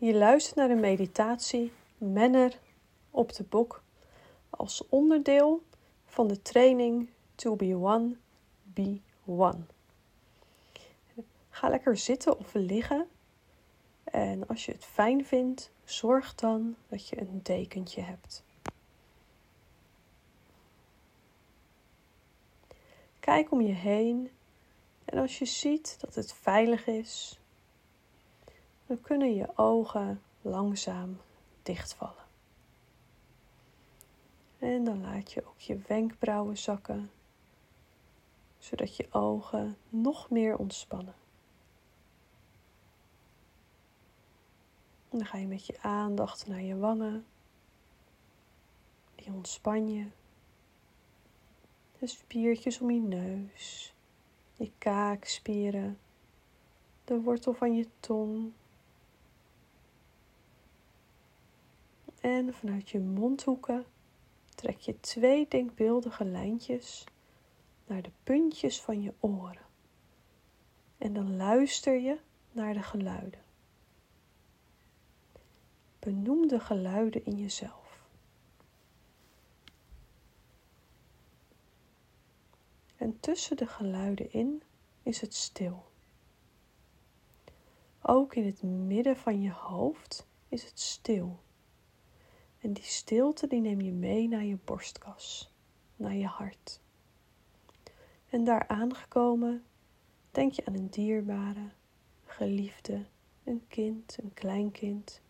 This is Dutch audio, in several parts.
Je luistert naar de meditatie Manner op de bok als onderdeel van de training To Be One, Be One. Ga lekker zitten of liggen en als je het fijn vindt, zorg dan dat je een dekentje hebt. Kijk om je heen en als je ziet dat het veilig is, dan kunnen je ogen langzaam dichtvallen. En dan laat je ook je wenkbrauwen zakken, zodat je ogen nog meer ontspannen. En dan ga je met je aandacht naar je wangen. Die ontspan je. De spiertjes om je neus, je kaakspieren, de wortel van je tong. En vanuit je mondhoeken trek je 2 denkbeeldige lijntjes naar de puntjes van je oren. En dan luister je naar de geluiden. Benoem de geluiden in jezelf. En tussen de geluiden in is het stil. Ook in het midden van je hoofd is het stil. En die stilte die neem je mee naar je borstkas, naar je hart. En daar aangekomen denk je aan een dierbare, geliefde, een kind, een kleinkind.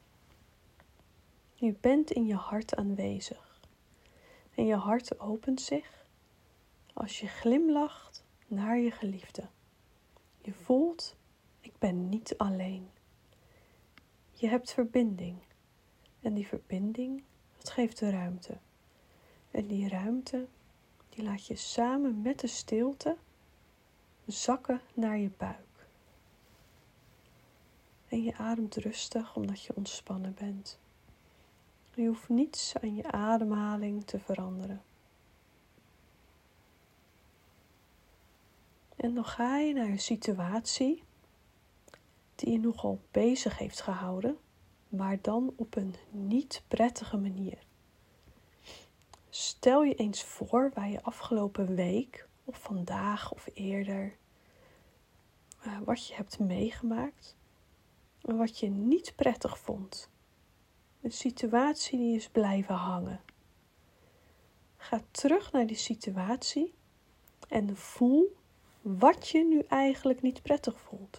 Je bent in je hart aanwezig. En je hart opent zich als je glimlacht naar je geliefde. Je voelt, ik ben niet alleen. Je hebt verbinding. En die verbinding, dat geeft de ruimte. En die ruimte, die laat je samen met de stilte zakken naar je buik. En je ademt rustig omdat je ontspannen bent. Je hoeft niets aan je ademhaling te veranderen. En dan ga je naar een situatie die je nogal bezig heeft gehouden, maar dan op een niet prettige manier. Stel je eens voor waar je afgelopen week of vandaag of eerder wat je hebt meegemaakt en wat je niet prettig vond. Een situatie die is blijven hangen. Ga terug naar die situatie en voel wat je nu eigenlijk niet prettig voelt.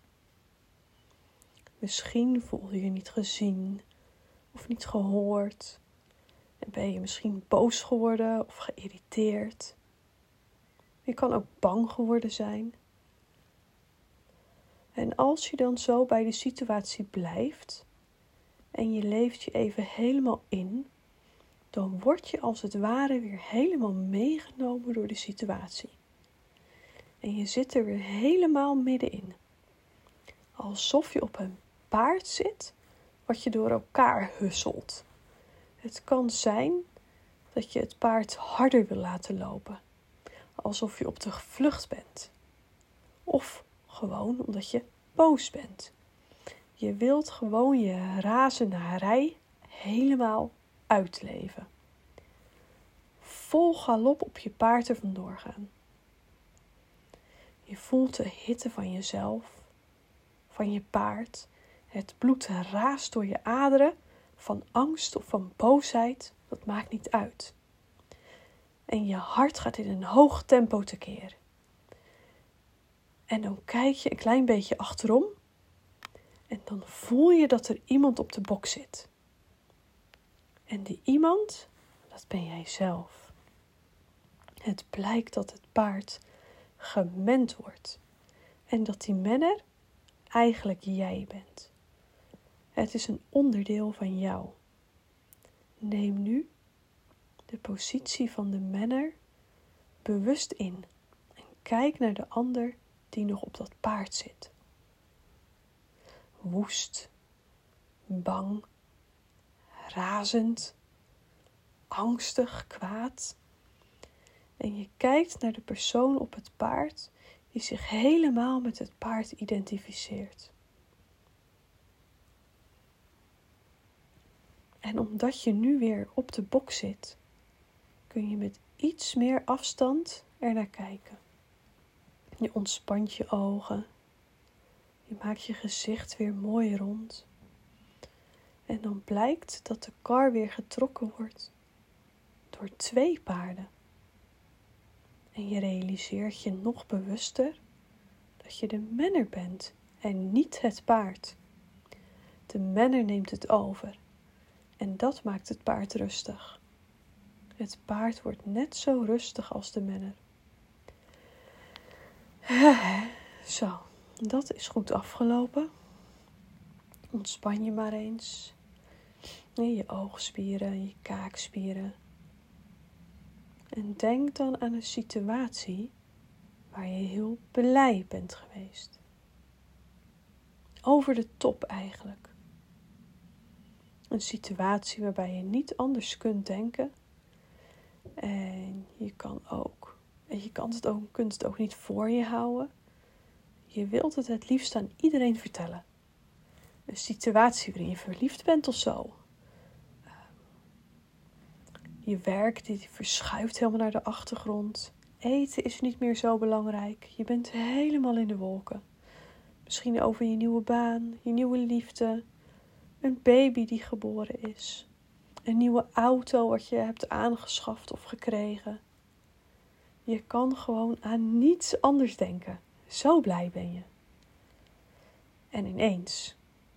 Misschien voel je je niet gezien of niet gehoord. En ben je misschien boos geworden of geïrriteerd. Je kan ook bang geworden zijn. En als je dan zo bij de situatie blijft en je leeft je even helemaal in, dan word je als het ware weer helemaal meegenomen door de situatie. En je zit er weer helemaal middenin. Alsof je op een paard zit wat je door elkaar husselt. Het kan zijn dat je het paard harder wil laten lopen. Alsof je op de vlucht bent. Of gewoon omdat je boos bent. Je wilt gewoon je razernarij helemaal uitleven. Vol galop op je paard er vandoor gaan. Je voelt de hitte van jezelf, van je paard. Het bloed raast door je aderen, van angst of van boosheid, dat maakt niet uit. En je hart gaat in een hoog tempo tekeer. En dan kijk je een klein beetje achterom en dan voel je dat er iemand op de bok zit. En die iemand, dat ben jij zelf. Het blijkt dat het paard gemend wordt en dat die menner eigenlijk jij bent. Het is een onderdeel van jou. Neem nu de positie van de menner bewust in en kijk naar de ander die nog op dat paard zit. Woest, bang, razend, angstig, kwaad. En je kijkt naar de persoon op het paard die zich helemaal met het paard identificeert. En omdat je nu weer op de bok zit, kun je met iets meer afstand ernaar kijken. Je ontspant je ogen. Je maakt je gezicht weer mooi rond. En dan blijkt dat de kar weer getrokken wordt door 2 paarden. En je realiseert je nog bewuster dat je de menner bent en niet het paard. De menner neemt het over en dat maakt het paard rustig. Het paard wordt net zo rustig als de menner. Zo, dat is goed afgelopen. Ontspan je maar eens. Je oogspieren, je kaakspieren. En denk dan aan een situatie waar je heel blij bent geweest. Over de top eigenlijk. Een situatie waarbij je niet anders kunt denken. En je kunt het ook niet voor je houden. Je wilt het liefst aan iedereen vertellen. Een situatie waarin je verliefd bent of zo. Je werk die verschuift helemaal naar de achtergrond. Eten is niet meer zo belangrijk. Je bent helemaal in de wolken. Misschien over je nieuwe baan, je nieuwe liefde. Een baby die geboren is. Een nieuwe auto wat je hebt aangeschaft of gekregen. Je kan gewoon aan niets anders denken. Zo blij ben je. En ineens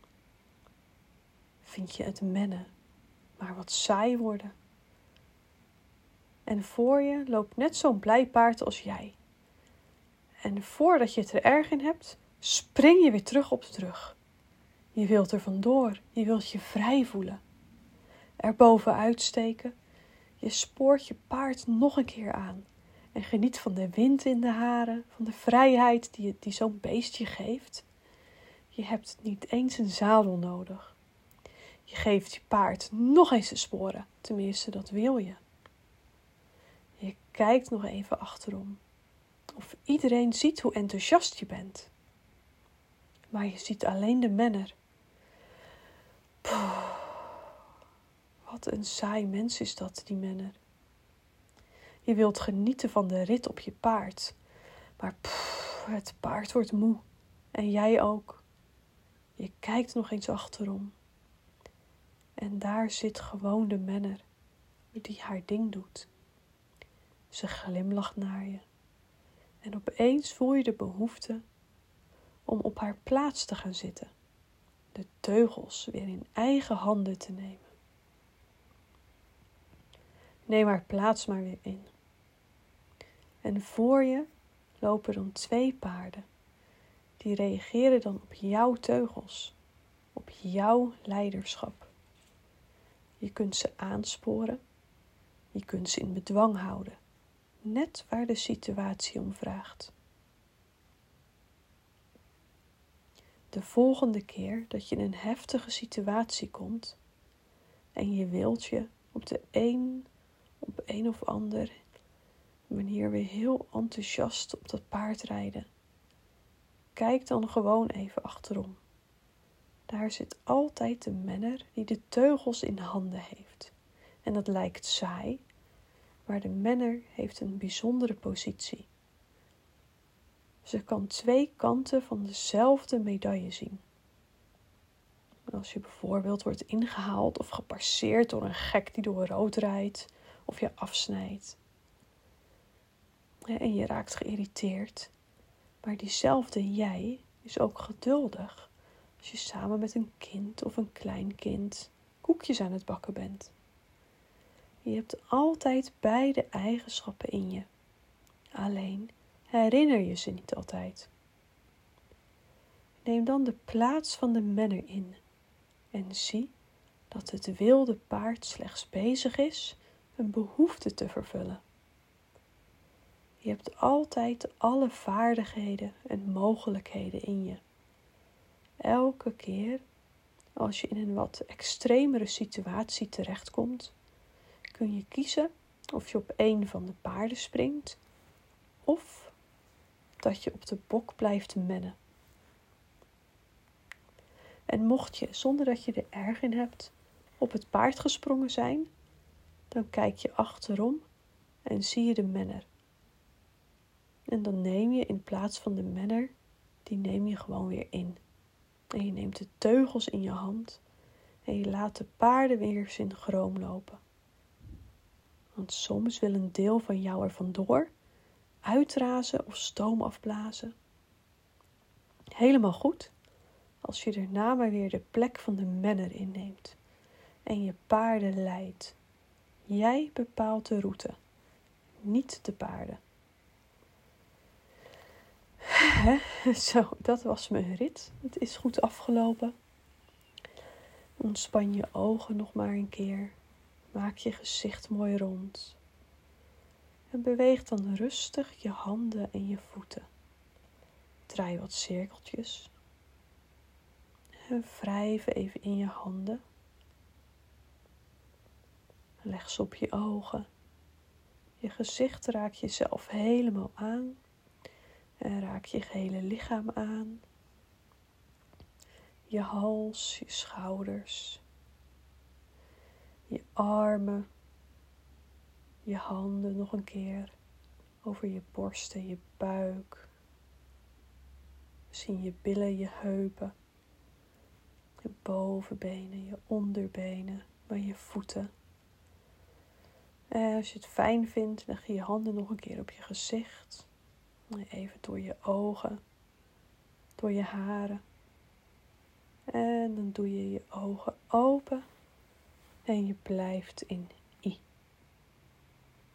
vind je het mennen maar wat saai worden. En voor je loopt net zo'n blij paard als jij. En voordat je het er erg in hebt, spring je weer terug op de rug. Je wilt er vandoor, je wilt je vrij voelen. Er bovenuit steken, je spoort je paard nog een keer aan. En geniet van de wind in de haren, van de vrijheid die zo'n beestje geeft. Je hebt niet eens een zadel nodig. Je geeft je paard nog eens de sporen, tenminste dat wil je. Je kijkt nog even achterom. Of iedereen ziet hoe enthousiast je bent. Maar je ziet alleen de menner. Wat een saai mens is dat, die menner. Je wilt genieten van de rit op je paard. Maar het paard wordt moe. En jij ook. Je kijkt nog eens achterom. En daar zit gewoon de menner. Die haar ding doet. Ze glimlacht naar je. En opeens voel je de behoefte om op haar plaats te gaan zitten. De teugels weer in eigen handen te nemen. Neem haar plaats maar weer in. En voor je lopen dan 2 paarden. Die reageren dan op jouw teugels. Op jouw leiderschap. Je kunt ze aansporen. Je kunt ze in bedwang houden. Net waar de situatie om vraagt. De volgende keer dat je in een heftige situatie komt en je wilt je op een of andere manier weer heel enthousiast op dat paard rijden, kijk dan gewoon even achterom. Daar zit altijd de menner die de teugels in handen heeft. En dat lijkt saai, maar de menner heeft een bijzondere positie. Ze kan 2 kanten van dezelfde medaille zien. Als je bijvoorbeeld wordt ingehaald of gepasseerd door een gek die door rood rijdt of je afsnijdt. En je raakt geïrriteerd. Maar diezelfde jij is ook geduldig als je samen met een kind of een kleinkind koekjes aan het bakken bent. Je hebt altijd beide eigenschappen in je. Alleen herinner je ze niet altijd. Neem dan de plaats van de menner in en zie dat het wilde paard slechts bezig is een behoefte te vervullen. Je hebt altijd alle vaardigheden en mogelijkheden in je. Elke keer als je in een wat extremere situatie terechtkomt, kun je kiezen of je op een van de paarden springt of dat je op de bok blijft mennen. En mocht je, zonder dat je er erg in hebt, op het paard gesprongen zijn, dan kijk je achterom en zie je de menner. En dan neem je in plaats van de menner, die neem je gewoon weer in. En je neemt de teugels in je hand en je laat de paarden weer synchroon lopen. Want soms wil een deel van jou er vandoor, uitrazen of stoom afblazen. Helemaal goed, als je daarna maar weer de plek van de menner inneemt en je paarden leidt. Jij bepaalt de route, niet de paarden. Zo, dat was mijn rit. Het is goed afgelopen. Ontspan je ogen nog maar een keer. Maak je gezicht mooi rond. En beweeg dan rustig je handen en je voeten. Draai wat cirkeltjes. En wrijf even in je handen. Leg ze op je ogen. Je gezicht raak je zelf helemaal aan. En raak je gehele lichaam aan. Je hals, je schouders. Je armen. Je handen nog een keer. Over je borst en je buik. Misschien je billen, je heupen. Je bovenbenen, je onderbenen. Maar je voeten. En als je het fijn vindt, leg je je handen nog een keer op je gezicht. Even door je ogen, door je haren. En dan doe je je ogen open en je blijft in